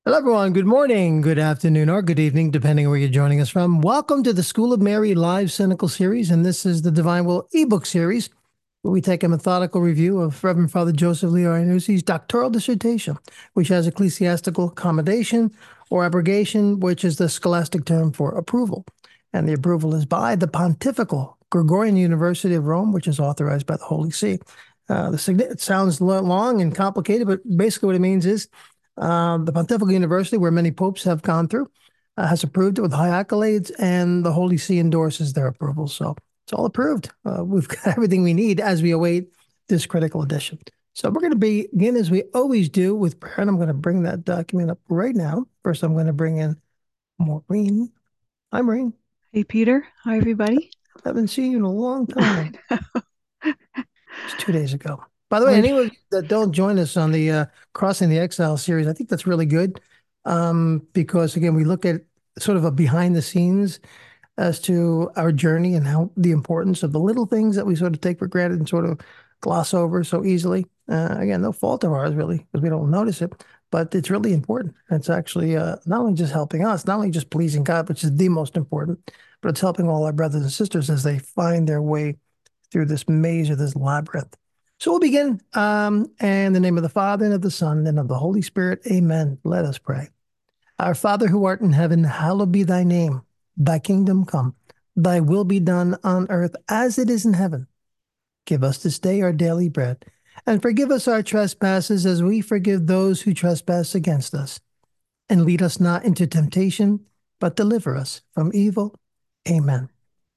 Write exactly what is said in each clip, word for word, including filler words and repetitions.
Hello, everyone. Good morning, good afternoon, or good evening, depending on where you're joining us from. Welcome to the School of Mary Live Cynical Series, and this is the Divine Will ebook series, where we take a methodical review of Reverend Father Joseph Leo Iannucci's doctoral dissertation, which has ecclesiastical commendation or abrogation, which is the scholastic term for approval. And the approval is by the Pontifical Gregorian University of Rome, which is authorized by the Holy See. Uh, the, it sounds long and complicated, but basically what it means is uh, the Pontifical University, where many popes have gone through, uh, has approved it with high accolades, and the Holy See endorses their approval. So it's all approved. Uh, we've got everything we need as we await this critical edition. So we're going to begin, as we always do, with prayer, and I'm going to bring that document up right now. First, I'm going to bring in Maureen. Hi, Maureen. Hey, Peter. Hi, everybody. I haven't seen you in a long time. It's two days ago. By the way, Life. anyone that don't join us on the uh, Crossing the Exile series, I think that's really good um, because, again, we look at sort of a behind the scenes as to our journey and how the importance of the little things that we sort of take for granted and sort of gloss over so easily. Uh, again, no fault of ours, really, because we don't notice it, but it's really important. It's actually uh, not only just helping us, not only just pleasing God, which is the most important, but it's helping all our brothers and sisters as they find their way through this maze or this labyrinth. So we'll begin um, in the name of the Father, and of the Son, and of the Holy Spirit. Amen. Let us pray. Our Father who art in heaven, hallowed be thy name. Thy kingdom come. Thy will be done on earth as it is in heaven. Give us this day our daily bread, and forgive us our trespasses as we forgive those who trespass against us. And lead us not into temptation, but deliver us from evil. Amen.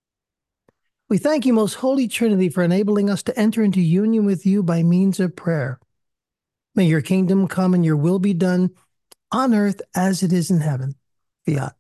We thank you, most holy Trinity, for enabling us to enter into union with you by means of prayer. May your kingdom come and your will be done on earth as it is in heaven. Fiat.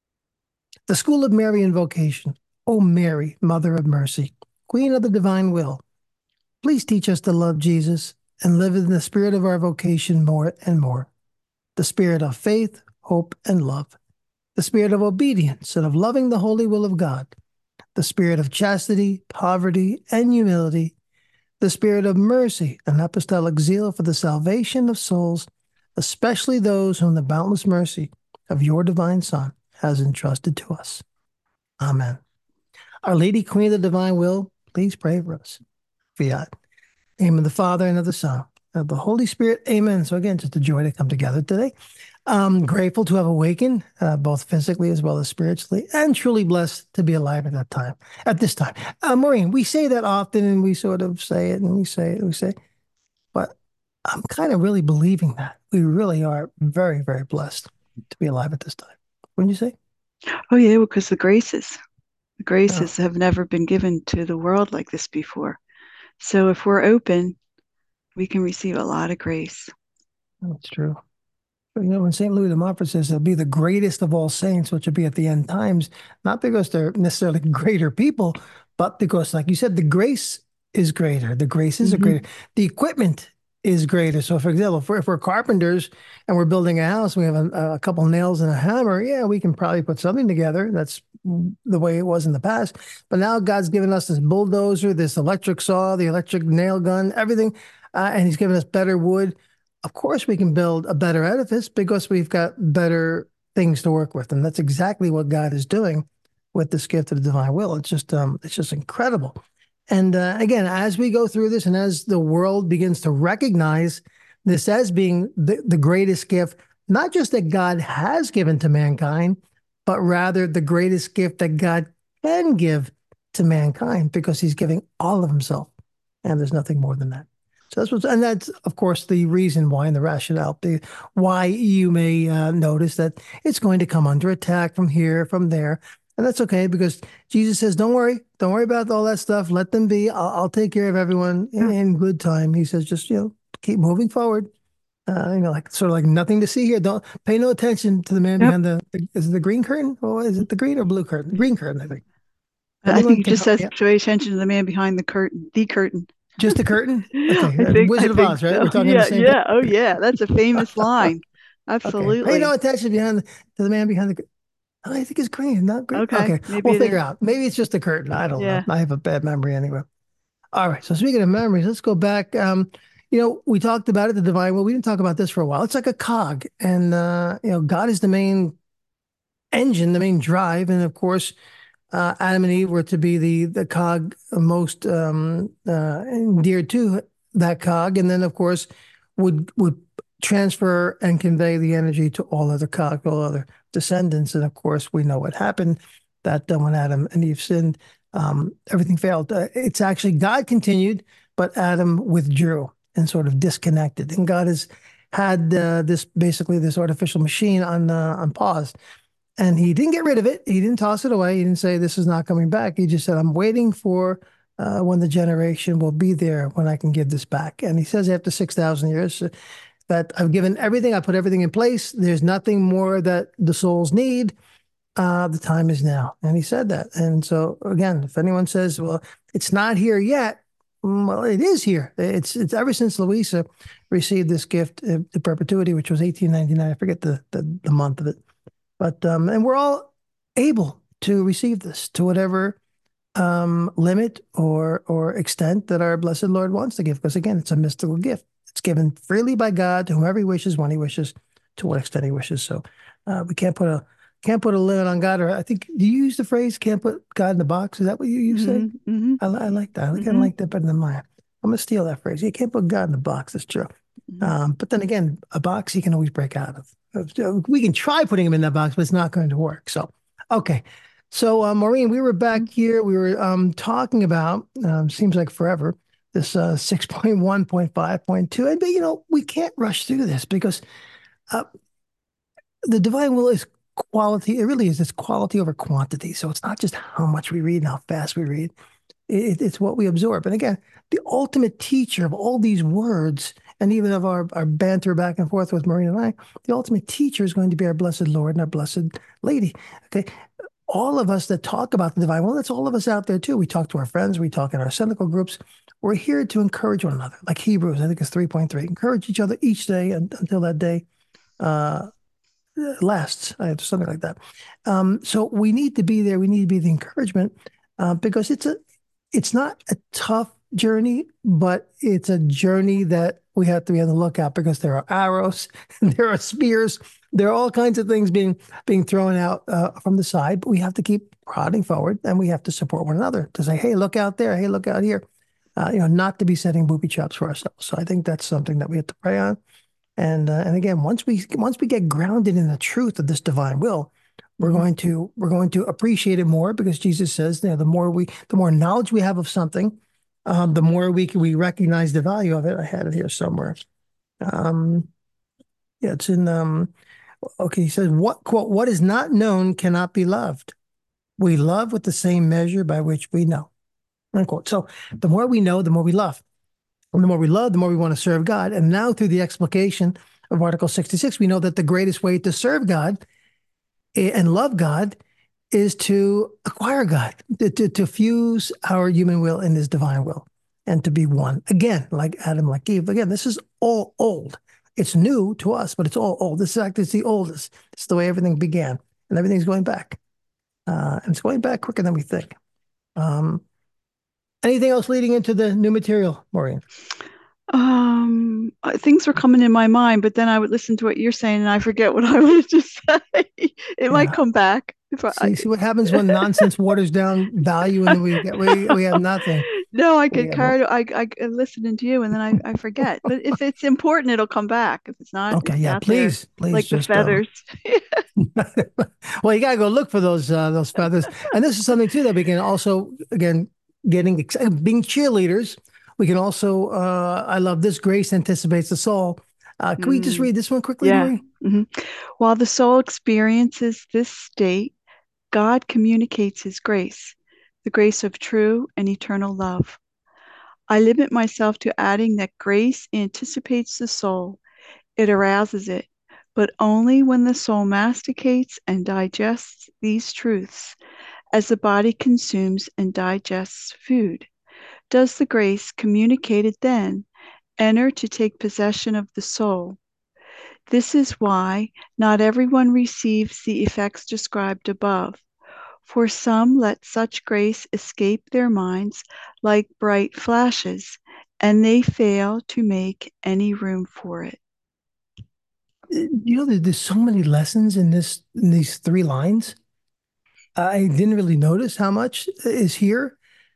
The School of Mary Invocation. O Mary, Mother of Mercy, Queen of the Divine Will, please teach us to love Jesus and live in the spirit of our vocation more and more. The spirit of faith, hope, and love. The spirit of obedience and of loving the holy will of God. The spirit of chastity, poverty, and humility, the spirit of mercy and apostolic zeal for the salvation of souls, especially those whom the boundless mercy of your divine Son has entrusted to us. Amen. Our Lady, Queen of the Divine Will, please pray for us. Fiat. Name of the Father, and of the Son, and of the Holy Spirit. Amen. So again, just a joy to come together today. I'm grateful to have awakened, uh, both physically as well as spiritually, and truly blessed to be alive at that time, at this time. Uh, Maureen, we say that often, and we sort of say it, and we say it, and we say, but I'm kind of really believing that we really are very, very blessed to be alive at this time. Wouldn't you say? Oh, yeah, because the graces, the Oh, graces have never been given to the world like this before. So if we're open, we can receive a lot of grace. that's true. You know, when Saint Louis de Montfort says they'll be the greatest of all saints, which will be at the end times, not because they're necessarily greater people, but because, like you said, the grace is greater. The graces are Hmm. greater. The equipment is greater. So, for example, if we're, if we're carpenters and we're building a house, we have a, a couple nails and a hammer. Yeah, we can probably put something together. That's the way it was in the past. But now God's given us this bulldozer, this electric saw, the electric nail gun, everything, uh, and He's given us better wood. Of course, we can build a better edifice because we've got better things to work with, and that's exactly what God is doing with this gift of the divine will. It's just, um, it's just incredible. And uh, again, as we go through this, and as the world begins to recognize this as being the, the greatest gift, not just that God has given to mankind, but rather the greatest gift that God can give to mankind because He's giving all of Himself, and there's nothing more than that. So that's what's, and that's of course the reason why and the rationale, the why you may uh, notice that it's going to come under attack from here, from there, and that's okay because Jesus says, "Don't worry, don't worry about all that stuff. Let them be. I'll, I'll take care of everyone in, in good time." He says, "Just you know, keep moving forward." Uh, you know, like sort of like nothing to see here. Don't pay no attention to the man Yep. behind the, the is it the green curtain or is it the green or blue curtain? Green curtain, I think. I think Anyone it can just help says me out. pay attention to the man behind the curtain, the curtain. Just the curtain? Okay, I uh, think I Wizard of think Oz, right? so. We're talking the Yeah, same thing. yeah. Oh, yeah. That's a famous line. Okay. Pay no Absolutely. attention behind the, to the man behind the. Oh, I think it's green, not green. Okay, Okay, maybe we'll it figure is. out. Maybe it's just a curtain. I don't know. Yeah. I have a bad memory anyway. All right. So speaking of memories, let's go back. Um, you know, we talked about it, the divine will. We didn't talk about this for a while. It's like a cog, and uh, you know, God is the main engine, the main drive, and of course, uh, Adam and Eve were to be the the cog most um, uh, endeared to that cog, and then of course would would transfer and convey the energy to all other cogs, all other descendants, and of course we know what happened. That uh, when Adam and Eve sinned, um, everything failed. Uh, it's actually God continued, but Adam withdrew and sort of disconnected, and God has had uh, this basically this artificial machine on uh, on pause. And he didn't get rid of it. He didn't toss it away. He didn't say, this is not coming back. He just said, I'm waiting for uh, when the generation will be there when I can give this back. And he says, after six thousand years, uh, that I've given everything, I put everything in place. There's nothing more that the souls need. Uh, the time is now. And he said that. And so, again, if anyone says, well, it's not here yet, mm, well, it is here. It's it's ever since Louisa received this gift, uh, the perpetuity, which was eighteen ninety-nine. I forget the, the, the month of it. But um, and we're all able to receive this to whatever um, limit or or extent that our blessed Lord wants to give. Because again, it's a mystical gift. It's given freely by God to whomever He wishes, when He wishes, to what extent He wishes. So uh, we can't put a can't put a limit on God. Or I think, do you use the phrase "can't put God in the box"? Is that what you, you say? Mm-hmm, mm-hmm, I, I like that. I kind of mm-hmm, like that better than mine. I'm gonna steal that phrase. You can't put God in the box. That's true. mm-hmm. Um, but then again, a box you can always break out of. We can try putting him in that box, but it's not going to work. So, okay. So, uh, Maureen, we were back here. We were um, talking about, um, seems like forever, this uh, six point one point five point two. And, but, you know, we can't rush through this because uh, the divine will is quality. It really is. It's quality over quantity. So it's not just how much we read and how fast we read. It, it's what we absorb. And again, the ultimate teacher of all these words, and even of our, our banter back and forth with Maureen and I, the ultimate teacher is going to be our blessed Lord and our blessed Lady. Okay. All of us that talk about the divine, well, that's all of us out there too. We talk to our friends, we talk in our cynical groups. We're here to encourage one another, like Hebrews, I think it's three point three. Encourage each other each day and, until that day uh, lasts, something like that. Um, so we need to be there. We need to be the encouragement uh, because it's a it's not a tough journey, but it's a journey that we have to be on the lookout because there are arrows, there are spears, there are all kinds of things being being thrown out uh, from the side. But we have to keep prodding forward, and we have to support one another to say, "Hey, look out there! Hey, look out here!" Uh, you know, not to be setting booby traps for ourselves. So I think that's something that we have to pray on. And uh, and again, once we once we get grounded in the truth of this divine will, we're Mm-hmm. going to we're going to appreciate it more because Jesus says, you know, the more we the more knowledge we have of something, um, the more we we recognize the value of it. I had it here somewhere. Um, yeah, it's in um, okay. He says, "What quote? What is not known cannot be loved. We love with the same measure by which we know." Unquote. So the more we know, the more we love. And the more we love, the more we want to serve God. And now through the explication of Article sixty-six, we know that the greatest way to serve God and love God is to acquire God, to, to, to fuse our human will in his divine will and to be one. Again, like Adam, like Eve. Again, this is all old. It's new to us, but it's all old. This act is the oldest. It's the way everything began. And everything's going back. Uh, and it's going back quicker than we think. Um, anything else leading into the new material, Maureen? Um, uh, things were coming in my mind, but then I would listen to what you're saying and I forget what I wanted to say. It might Yeah. come back. If I, See, see what happens when nonsense waters down value, and then we get we we have nothing. no, I We get have carried. I, I I listening to you, and then I, I forget. But if it's important, it'll come back. If it's not, okay. it's Yeah, out there please, please, like the just um. feathers. Well, you gotta go look for those uh, those feathers, and this is something too that we can also again getting excited, being cheerleaders. We can also. Uh, I love this. Grace anticipates the soul. Uh, can we just Mm, read this one quickly, yeah. Maureen? hmm While the soul experiences this state, God communicates His grace, the grace of true and eternal love. I limit myself to adding that grace anticipates the soul. It arouses it, but only when the soul masticates and digests these truths, as the body consumes and digests food. Does the grace communicated then enter to take possession of the soul? This is why not everyone receives the effects described above. For some let such grace escape their minds like bright flashes, and they fail to make any room for it. You know, there- there's so many lessons in this in these three lines. I didn't really notice how much is here.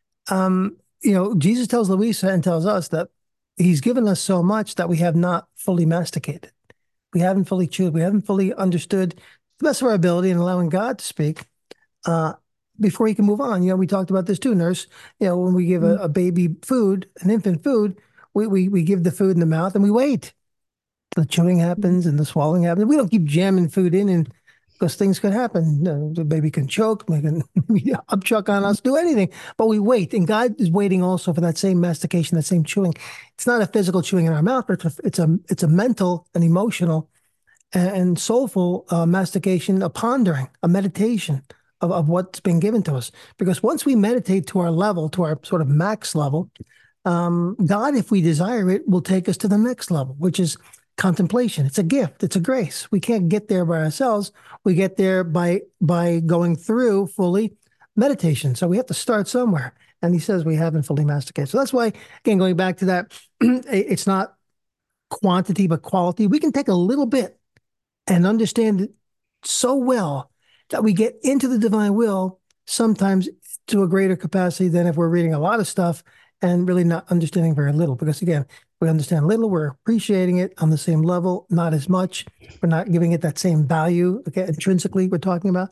Um, you know, Jesus tells Louisa and tells us that he's given us so much that we have not fully masticated. We haven't fully chewed. We haven't fully understood to the best of our ability and allowing God to speak uh, before he can move on. You know, we talked about this too, nurse. You know, when we give a, Mm. a baby food, an infant food, we, we, we give the food in the mouth and we wait. The chewing happens and the swallowing happens. We don't keep jamming food in and because things could happen. You know, the baby can choke, they can upchuck on us, do anything. But we wait. And God is waiting also for that same mastication, that same chewing. It's not a physical chewing in our mouth, but it's a it's a, it's a mental and emotional and, and soulful uh, mastication, a pondering, a meditation of, of what's been given to us. Because once we meditate to our level, to our sort of max level, um, God, if we desire it, will take us to the next level, which is contemplation. It's a gift. It's a grace. We can't get there by ourselves. We get there by by going through fully meditation. So we have to start somewhere. And he says we haven't fully masticated. So that's why, again, going back to that, it's not quantity but quality. We can take a little bit and understand it so well that we get into the divine will sometimes to a greater capacity than if we're reading a lot of stuff and really not understanding very little. Because again, we understand little, we're appreciating it on the same level, not as much. We're not giving it that same value, okay, intrinsically, we're talking about.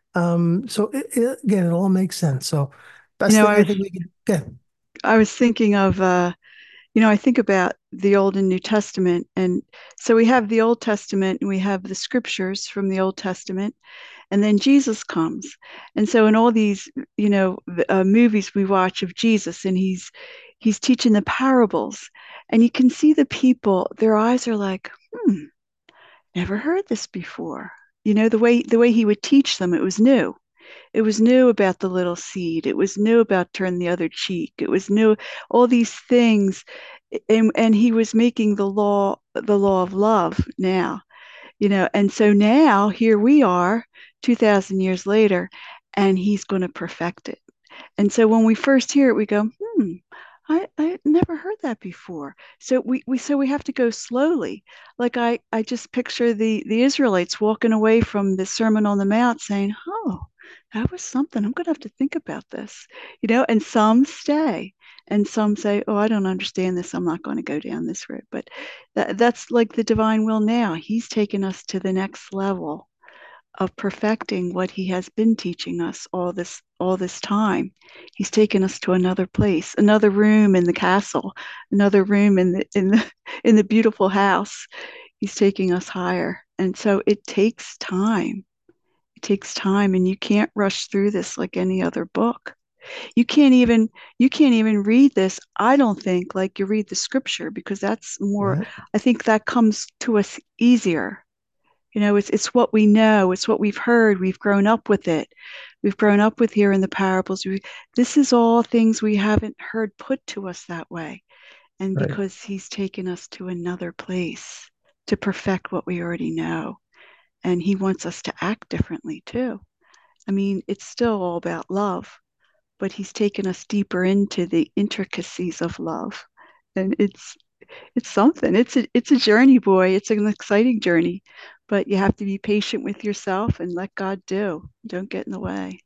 Um, so it, it, again, it all makes sense. So You best know, thing I I think we can get. I was thinking of uh, you know, I think about the Old and New Testament, and so we have the Old Testament and we have the scriptures from the Old Testament, and then Jesus comes, and so in all these, you know, uh, movies we watch of Jesus, and he's he's teaching the parables, and you can see the people, their eyes are like, hmm, never heard this before. You know, the way the way he would teach them, it was new. It was new about the little seed. It was new about turn the other cheek. It was new, all these things. And, and he was making the law, the law of love now, you know. And so now here we are, two thousand years later, and he's going to perfect it. And so when we first hear it, we go, hmm, I, I never heard that before. So we, we so we have to go slowly. Like I, I just picture the the Israelites walking away from the Sermon on the Mount saying, oh, that was something. I'm gonna have to think about this. You know, and some stay and some say, oh, I don't understand this. I'm not going to go down this road. But that, that's like the divine will now. He's taken us to the next level of perfecting what he has been teaching us all this all this time. He's taken us to another place, another room in the castle, another room in the in the in the beautiful house. He's taking us higher. And so it takes time. It takes time, and you can't rush through this like any other book. You can't even you can't even read this, I don't think, like you read the scripture, because that's more, Right. I think that comes to us easier. You know, it's it's what we know, it's what we've heard, we've grown up with it. We've grown up with here in the parables. We, this is all things we haven't heard put to us that way. And Right. because he's taken us to another place to perfect what we already know. And he wants us to act differently too. I mean, it's still all about love, but he's taken us deeper into the intricacies of love. And it's it's something. It's a it's a journey, boy. It's an exciting journey, but you have to be patient with yourself and let God do. Don't get in the way.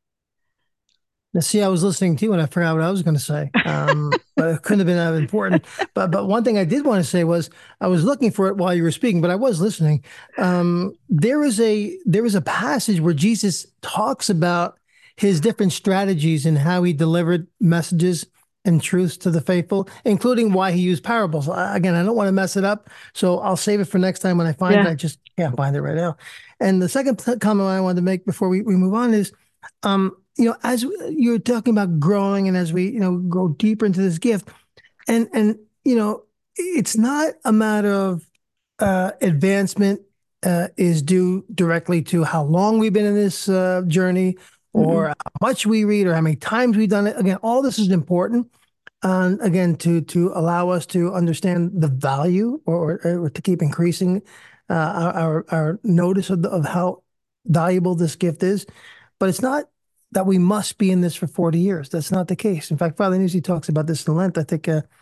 Now, see, I was listening to you and I forgot what I was going to say. Um, but it couldn't have been that important. But but one thing I did want to say was I was looking for it while you were speaking, but I was listening. Um, there is a there is a passage where Jesus talks about his different strategies and how he delivered messages and truths to the faithful, including why he used parables. I- Again, I don't want to mess it up, so I'll save it for next time when I find it. Yeah. I just can't find it right now. And the second comment I wanted to make before we, we move on is um, you know, as you're talking about growing and as we, you know, grow deeper into this gift, and and you know, it's not a matter of uh, advancement uh, is due directly to how long we've been in this uh, journey, or Mm-mm. how much we read, or how many times we've done it. Again, all this is important. And again, to to allow us to understand the value, or, or to keep increasing uh, our, our our notice of the, of how valuable this gift is. But it's not that we must be in this for forty years. That's not the case. In fact, Father Nuzzi talks about this in Lent. I think uh,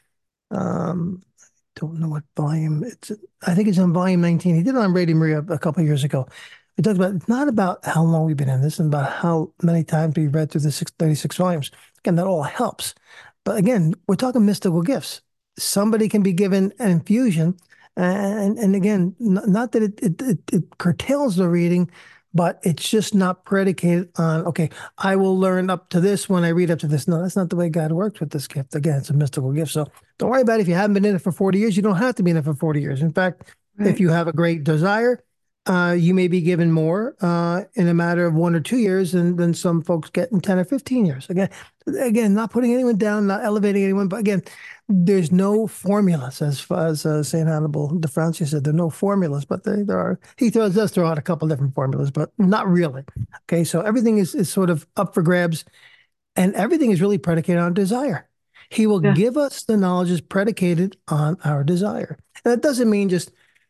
Um, don't know what volume it's. I think it's on volume nineteen. He did it on Radio Maria a couple of years ago. He talked about it's not about how long we've been in this and about how many times we've read through the six, thirty-six volumes. Again, that all helps. But again, we're talking mystical gifts. Somebody can be given an infusion. And, and again, n- not that it, it, it, it curtails the reading, but it's just not predicated on, okay, I will learn up to this when I read up to this. No, that's not the way God works with this gift. Again, it's a mystical gift. So don't worry about it. If you haven't been in it for forty years, you don't have to be in it for forty years. In fact, if Right. you have a great desire, uh, you may be given more uh, in a matter of one or two years than, than some folks get in ten or fifteen years. Again, again, not putting anyone down, not elevating anyone, but again, there's no formulas as far as uh, Saint Hannibal de Francia said. There are no formulas, but there, there are. He throws does throw out a couple different formulas, but not really. Okay, so everything is, is sort of up for grabs, and everything is really predicated on desire. He will Yeah. give us the knowledge is predicated on our desire. And that doesn't mean just,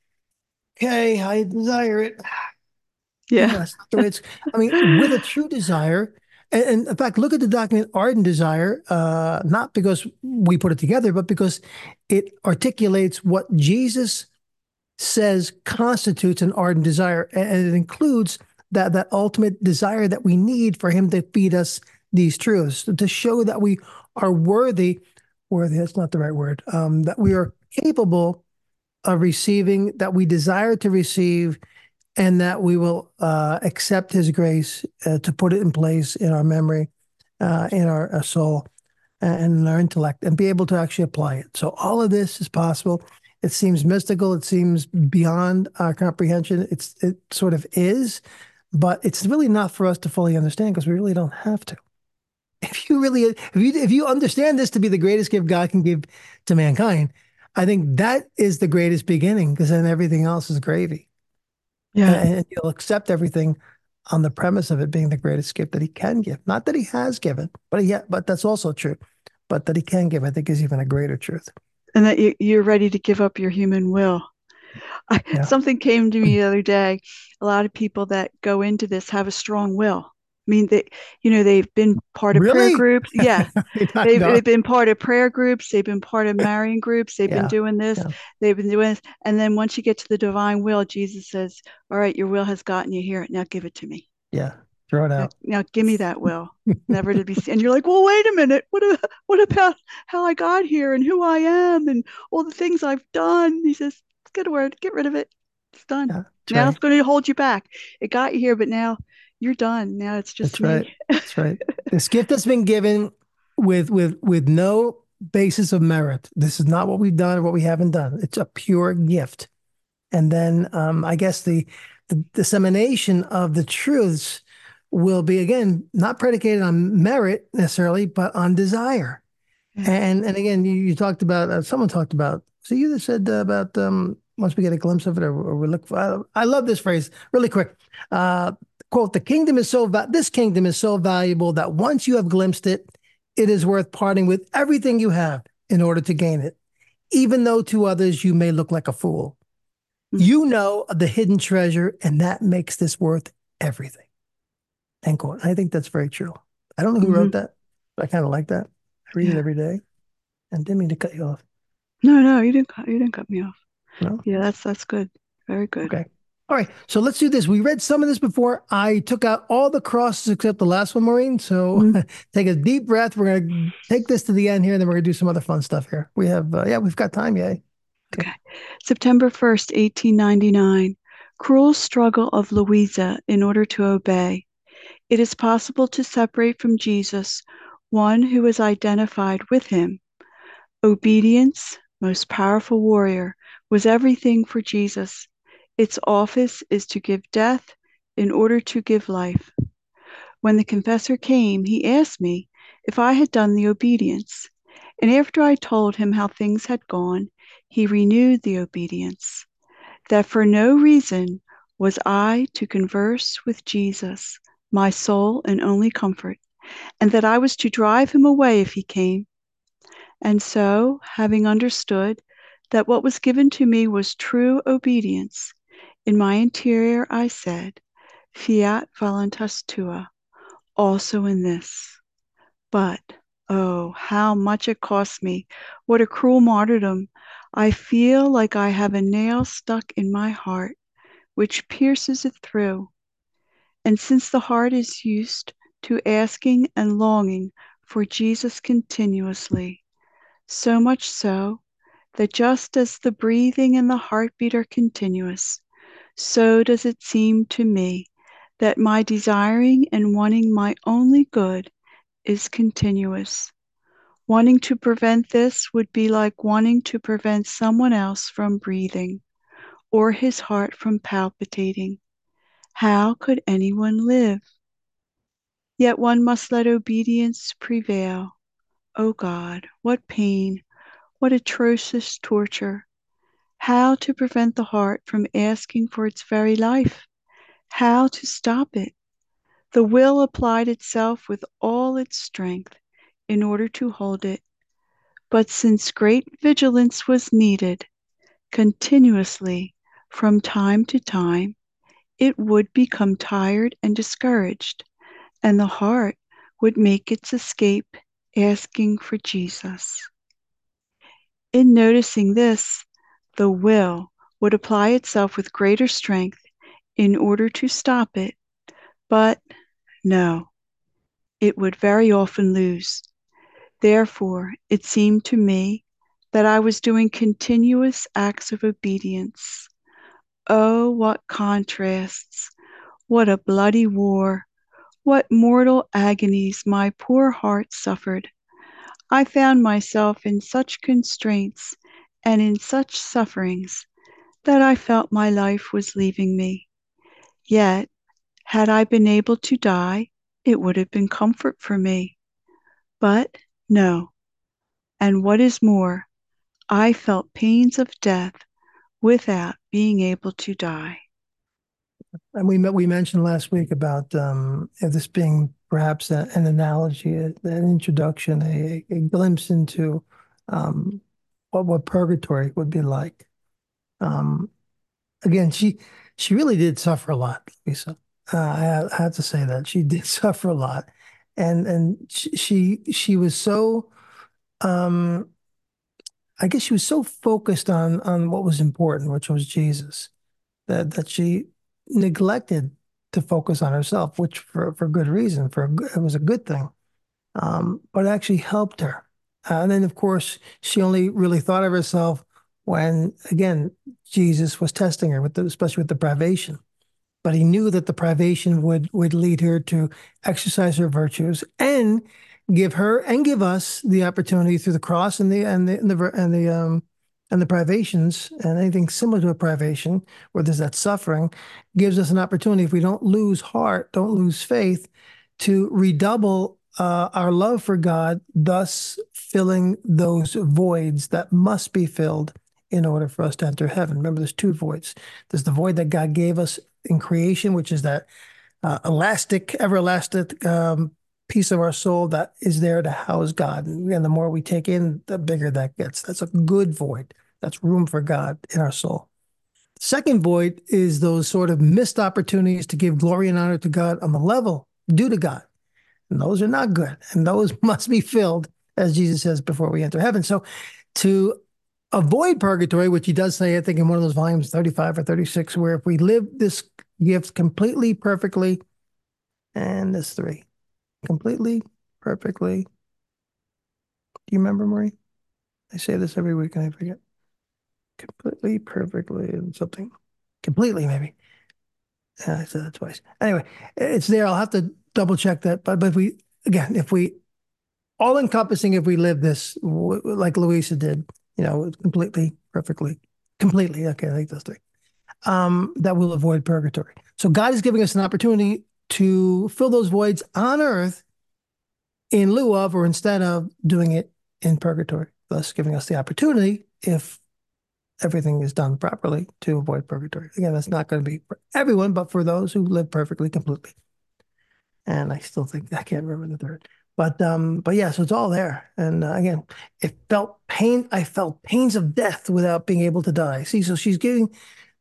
okay, I desire it. You know, Yeah. that's not the way it's, I mean, with a true desire, and, and in fact, look at the document Ardent Desire, uh, not because we put it together, but because it articulates what Jesus says constitutes an ardent desire. And it includes that, that ultimate desire that we need for him to feed us these truths, to show that we are worthy, worthy, that's not the right word, um, that we are capable of receiving, that we desire to receive, and that we will uh, accept his grace uh, to put it in place in our memory, uh, in our, our soul, and in our intellect, and be able to actually apply it. So all of this is possible. It seems mystical. It seems beyond our comprehension. It's it sort of is, but it's really not for us to fully understand because we really don't have to. If you really, if you if you understand this to be the greatest gift God can give to mankind, I think that is the greatest beginning because then everything else is gravy Yeah. and, and you'll accept everything on the premise of it being the greatest gift that he can give. Not that he has given, but yeah, but that's also true. But that he can give, I think, is even a greater truth. And that you, you're ready to give up your human will. I, Yeah. something came to me the other day. A lot of people that go into this have a strong will. I mean, they, you know, they've been part of prayer Really? groups. Yeah, I they've know. they've been part of prayer groups. They've been part of marrying groups. They've been Yeah. doing this. Yeah. They've been doing this. And then once you get to the divine will, Jesus says, "All right, your will has gotten you here. Now give it to me. Yeah. Throw it Now, out. now give me that will, never to be seen." And you're like, "Well, wait a minute. What about, what about how I got here and who I am and all the things I've done?" He says, "Good word. Get rid of it. It's done. Yeah. That's Now it's right. going to hold you back. It got you here, but now you're done. Now it's just That's right. me." That's right. This gift has been given with with with no basis of merit. This is not what we've done or what we haven't done. It's a pure gift. And then um, I guess the, the dissemination of the truths will be again not predicated on merit necessarily, but on desire. Yeah. And and again, you, you talked about uh, someone talked about. So you that said uh, about um, once we get a glimpse of it, or, or we look. For, I, I love this phrase. Really quick. Uh, quote: "The kingdom is so va- this kingdom is so valuable that once you have glimpsed it, it is worth parting with everything you have in order to gain it, even though to others you may look like a fool. Mm-hmm. You know the hidden treasure, and that makes this worth everything." End quote. I think that's very true. I don't know who Mm-hmm. wrote that, but I kind of like that. I read it Yeah. every day, and didn't mean to cut you off. No, no, you didn't cut, you didn't cut me off. No. Yeah, that's that's good. Very good. Okay. All right. So let's do this. We read some of this before. I took out all the crosses except the last one, Maureen. So Mm-hmm. take a deep breath. We're going to take this to the end here, and then we're going to do some other fun stuff here. We have, uh, yeah, we've got time. Yay. Okay. Okay. September first, eighteen ninety-nine. Cruel struggle of Louisa in order to obey. It is possible to separate from Jesus one who is identified with him. Obedience, most powerful warrior, was everything for Jesus. Its office is to give death in order to give life. When the confessor came, he asked me if I had done the obedience. And after I told him how things had gone, he renewed the obedience. That for no reason was I to converse with Jesus, my sole and only comfort, and that I was to drive him away if he came. And so, having understood that what was given to me was true obedience, in my interior I said, Fiat voluntas tua, also in this. But Oh, how much it cost me. What a cruel martyrdom. I feel like I have a nail stuck in my heart, which pierces it through. And since the heart is used to asking and longing for Jesus continuously, so much so that just as the breathing and the heartbeat are continuous, so does it seem to me that my desiring and wanting my only good is continuous. Wanting to prevent this would be like wanting to prevent someone else from breathing or his heart from palpitating. How could anyone live? Yet one must let obedience prevail. O God, what pain, what atrocious torture! How to prevent the heart from asking for its very life? How to stop it? The will applied itself with all its strength in order to hold it. But since great vigilance was needed continuously from time to time, it would become tired and discouraged, and the heart would make its escape asking for Jesus. In noticing this, the will would apply itself with greater strength in order to stop it, but no, it would very often lose. Therefore, it seemed to me that I was doing continuous acts of obedience. Oh, what contrasts! What a bloody war! What mortal agonies my poor heart suffered! I found myself in such constraints and in such sufferings that I felt my life was leaving me. Yet, had I been able to die, it would have been comfort for me. But no, and what is more, I felt pains of death without being able to die. And we met, we mentioned last week about um, this being perhaps a, an analogy, a, an introduction, a, a glimpse into um, what what purgatory would be like. Um, Again, she she really did suffer a lot, Lisa. Uh, I, I have to say that she did suffer a lot, and and she she, she was so um, I guess she was so focused on on what was important, which was Jesus, that that she neglected to focus on herself, which for for good reason, for a good, it was a good thing, um, but it actually helped her. Uh, and then, of course, she only really thought of herself when, again, Jesus was testing her with the, especially with the privation. But he knew that the privation would would lead her to exercise her virtues and give her and give us the opportunity through the cross and the and the and the and the um and the privations and anything similar to a privation where there's that suffering gives us an opportunity if we don't lose heart, don't lose faith, to redouble uh, our love for God, thus filling those voids that must be filled in order for us to enter heaven. Remember, there's two voids. There's the void that God gave us in creation, which is that uh, elastic, everlasting um, piece of our soul that is there to house God. And, and the more we take in, the bigger that gets. That's a good void. That's room for God in our soul. Second void is those sort of missed opportunities to give glory and honor to God on the level due to God. And those are not good. And those must be filled, as Jesus says, before we enter heaven. So to avoid purgatory, which he does say, I think in one of those volumes, thirty-five or thirty-six, where if we live this gift completely, perfectly, and there's three, completely, perfectly. Do you remember, Marie? I say this every week and I forget. Completely, perfectly, and something. Completely, maybe. Yeah, I said that twice. Anyway, it's there. I'll have to double check that. But but we again, if we all encompassing, if we live this w- like Louisa did, you know, completely, perfectly, completely. Okay, I think those three. Um, that will avoid purgatory. So God is giving us an opportunity to fill those voids on earth in lieu of or instead of doing it in purgatory, thus giving us the opportunity, if everything is done properly, to avoid purgatory. Again, that's not going to be for everyone, but for those who live perfectly, completely. And I still think I can't remember the third. But um, but yeah, so it's all there. And uh, again, it felt pain. I felt pains of death without being able to die. See, so she's giving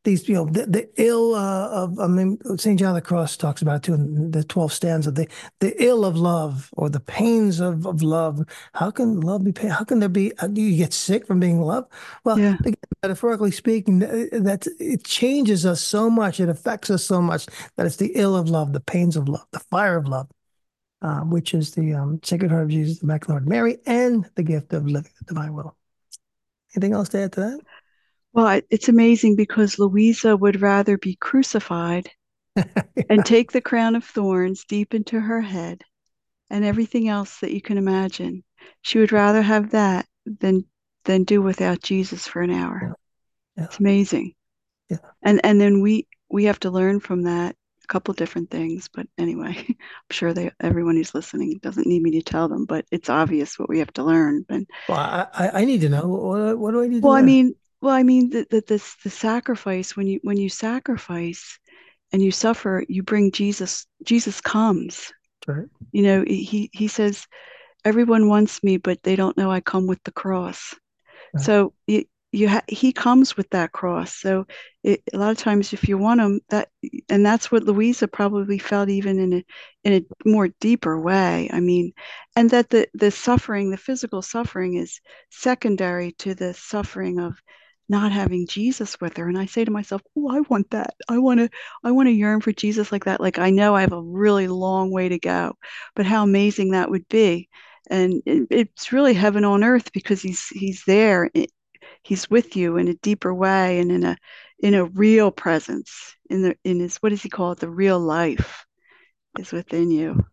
these, you know, the, the ill uh, of, I mean, Saint John of the Cross talks about it too in the twelfth stanza, the, the ill of love or the pains of, of love. How can love be pain? How can there be, uh, do you get sick from being loved? Well, Yeah. again, metaphorically speaking, uh, that it changes us so much, it affects us so much that it's the ill of love, the pains of love, the fire of love, uh, which is the um, Sacred Heart of Jesus, the Immaculate Heart of Mary, and the gift of living the divine will. Anything else to add to Well, it's amazing because Louisa would rather be crucified that? and take the crown of thorns deep into her head and everything else that you can imagine. She would rather have that than than do without Jesus for an hour. Yeah, yeah, It's amazing. yeah. And and then we we have to learn from that a couple different things. But anyway, I'm sure they everyone who's listening doesn't need me to tell them, but it's obvious what we have to learn. But Well, I, I I need to know. What, what do I need to well, I learn? mean, well, I mean that the, the the sacrifice when you when you sacrifice and you suffer, you bring Jesus. Jesus comes. Right. You know, he he says, everyone wants me, but they don't know I come with the cross. Right. So you, you ha- he comes with that cross. So it, a lot of times, if you want him, that and that's what Louisa probably felt even in a in a more deeper way. I mean, and that the the suffering, the physical suffering, is secondary to the suffering of not having Jesus with her. And I say to myself, oh, I want that. I want to I want to yearn for Jesus like that. Like I know I have a really long way to go, but how amazing that would be. And it, it's really heaven on earth because he's he's there. He's with you in a deeper way and in a in a real presence in the in his, what does he call it, the real life is within you.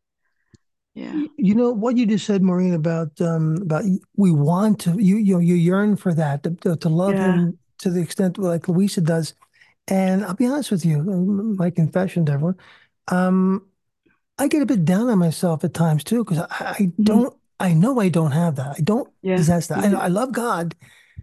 Yeah. You know what you just said, Maureen, about um about we want to you you know you yearn for that to, to, to love Yeah. him to the extent like Louisa does. And I'll be honest with you, um, my confession to everyone, um, I get a bit down on myself at times too because I, I Mhm. don't I know I don't have that. I don't Yeah. possess that. I, Yeah. I love God,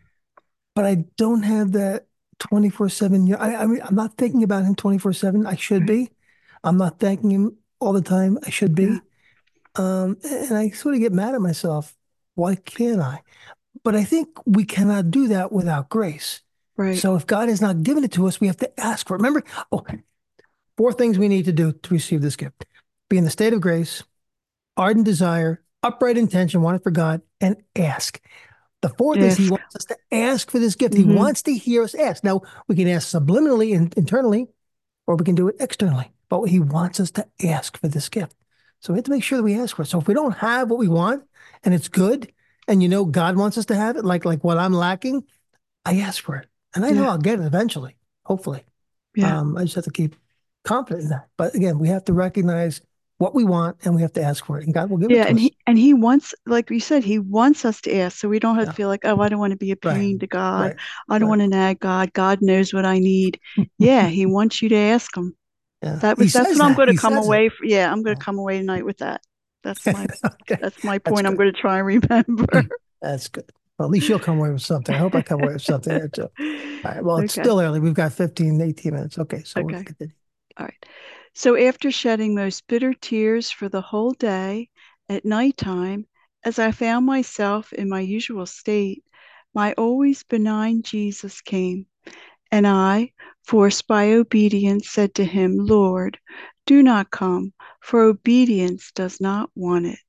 but I don't have that twenty-four seven. year- I, I mean, I'm not thinking about him twenty-four seven. I should Right. be. I'm not thanking him all the time. I should Yeah. be. Um, and I sort of get mad at myself. Why can't I? But I think we cannot do that without grace. Right. So if God has not given it to us, we have to ask for it. Remember, oh, four things we need to do to receive this gift. Be in the state of grace, ardent desire, upright intention, want it for God, and ask. The fourth is he Ask. wants us to ask for this gift. He Hmm. wants to hear us ask. Now, we can ask subliminally and internally, or we can do it externally. But he wants us to ask for this gift. So we have to make sure that we ask for it. So if we don't have what we want and it's good, and you know God wants us to have it, like like what I'm lacking, I ask for it. And I know Yeah. I'll get it eventually, hopefully. Yeah. Um, I just have to keep confident in that. But again, we have to recognize what we want and we have to ask for it. And God will give it Yeah. to And us. he and he wants, like you said, he wants us to ask, so we don't have to Yeah. feel like, oh, I don't want to be a Right. pain to God. Right. I don't Right. want to nag God. God knows what I need. Yeah, he wants you to ask him. Yeah. That He was that's says what I'm that. going to He come says it. away. Yeah, I'm going to Yeah. come away tonight with that. That's my Okay. that's my That's point. I'm good. going to try and remember. That's good. Well, at least you'll come away with something. I hope I come away with something there too. All right. Well, it's Okay. still early. We've got fifteen, eighteen minutes. Okay. So we're going to Okay. continue. All right. So after shedding most bitter tears for the whole day, at night time, as I found myself in my usual state, my always benign Jesus came, and I, forced by obedience, said to him, Lord, do not come, for obedience does not want it.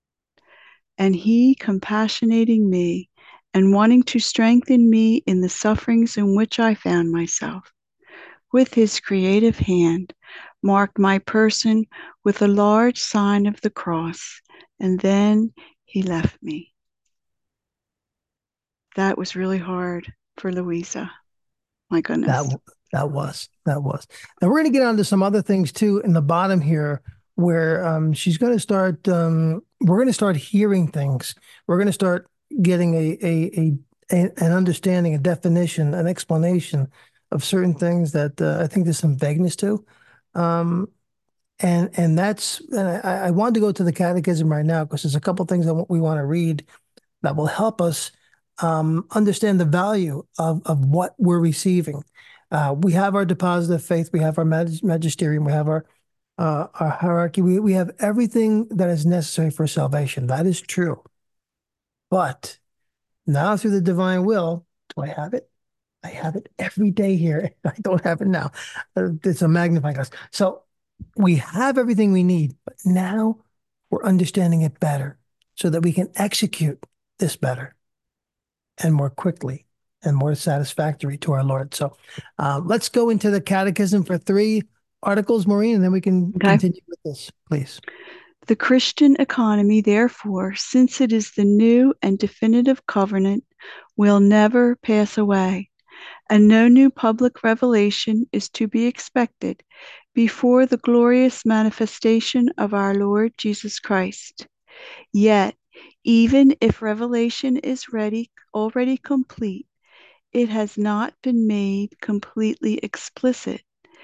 And he, compassionating me and wanting to strengthen me in the sufferings in which I found myself, with his creative hand, marked my person with a large sign of the cross, and then he left me. That was really hard for Louisa. My That goodness. that was that was. Now we're going to get on to some other things too in the bottom here, where um, she's going to start. Um, we're going to start hearing things. We're going to start getting a, a a an understanding, a definition, an explanation of certain things that uh, I think there's some vagueness to. Um, and and that's and I, I wanted to go to the catechism right now because there's a couple things that we want to read that will help us um, understand the value of, of what we're receiving. Uh, we have our deposit of faith, we have our mag magisterium, we have our uh, our hierarchy, we, we have everything that is necessary for salvation. That is true. But now through the divine will, do I have it? I have it every day here. I don't have it now. Uh, It's a magnifying glass. So we have everything we need, but now we're understanding it better so that we can execute this better and more quickly and more satisfactory to our Lord. So uh, let's go into the catechism for three articles, Maureen, and then we can Okay. continue with this, please. The Christian economy, therefore, since it is the new and definitive covenant, will never pass away, and no new public revelation is to be expected before the glorious manifestation of our Lord Jesus Christ. Yet, even if revelation is ready, already complete, it has not been made completely explicit.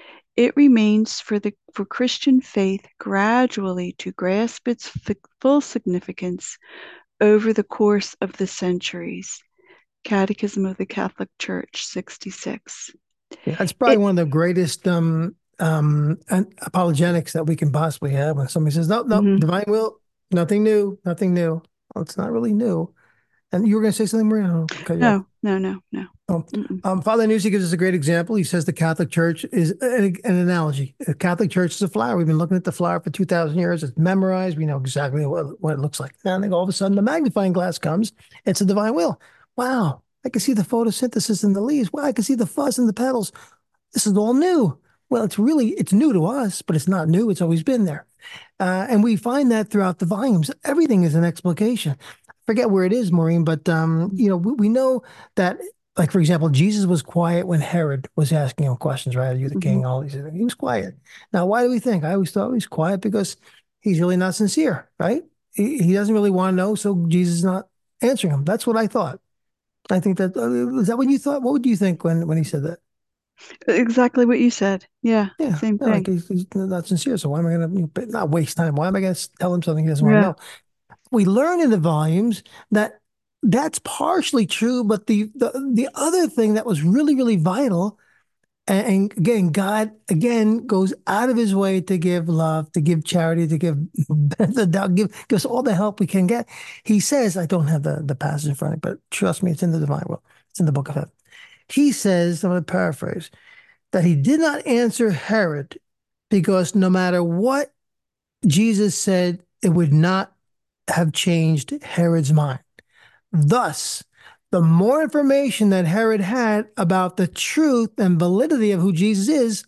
It remains for the for Christian faith gradually to grasp its f- full significance over the course of the centuries. Catechism of the Catholic Church, sixty-six. Yeah, that's probably It, one of the greatest um, um, an- apologetics that we can possibly have when somebody says, "No, no, mhm. divine will, nothing new, nothing new." Well, it's not really new. And you were going to say something, Maria? I'll cut you off. No, no, no, no. Um, Mm-mm. um, Father Nuzzi gives us a great example. He says the Catholic Church is an, an analogy. The Catholic Church is a flower. We've been looking at the flower for two thousand years. It's memorized. We know exactly what, what it looks like. And then all of a sudden, the magnifying glass comes. It's a divine will. Wow. I can see the photosynthesis in the leaves. Wow. I can see the fuzz in the petals. This is all new. Well, it's really, it's new to us, but it's not new. It's always been there. Uh, and we find that throughout the volumes. Everything is an explication. I forget where it is, Maureen, but um, you know, we, we know that, like for example, Jesus was quiet when Herod was asking him questions, right? Are you the Mhm. king? All these things. He was quiet. Now, why do we think? I always thought he was quiet because he's really not sincere, right? He, he doesn't really want to know, so Jesus is not answering him. That's what I thought. I think that uh, is that what you thought? What would you think when when he said that? Exactly what you said. Yeah, Yeah, same yeah, like thing. he's, he's not sincere. So why am I going to not waste time? Why am I going to tell him something he doesn't want to Yeah. know? We learn in the volumes that that's partially true, but the the, the other thing that was really, really vital, and, and again, God again goes out of his way to give love, to give charity, to give the doubt, give, give us all the help we can get. He says, I don't have the, the passage in front of me, but trust me, it's in the divine will. It's in the book of heaven. He says, I'm going to paraphrase, that he did not answer Herod because no matter what Jesus said, it would not have changed Herod's mind. Thus, the more information that Herod had about the truth and validity of who Jesus is,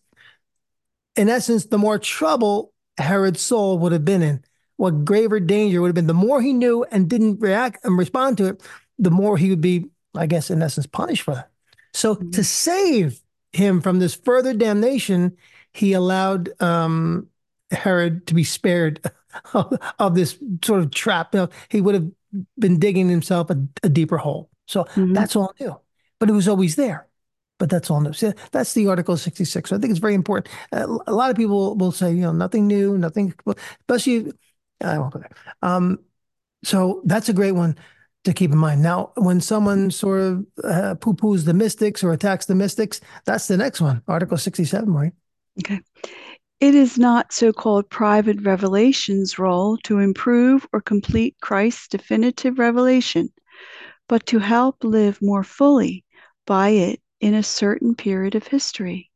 in essence, the more trouble Herod's soul would have been in. What graver danger would have been. The more he knew and didn't react and respond to it, the more he would be, I guess, in essence, punished for that. So to Mhm. save him from this further damnation, he allowed um, Herod to be spared of, of this sort of trap. You know, he would have been digging himself a, a deeper hole. So Mhm. that's all new, but it was always there. But that's all new. So that's the Article sixty-six. So I think it's very important. Uh, a lot of people will say, you know, nothing new, nothing, especially, I won't go there. Um, so that's a great one to keep in mind. Now, when someone sort of uh, poo-poos the mystics or attacks the mystics, that's the next one, Article sixty-seven, right? Okay. It is not so-called private revelation's role to improve or complete Christ's definitive revelation, but to help live more fully by it in a certain period of history.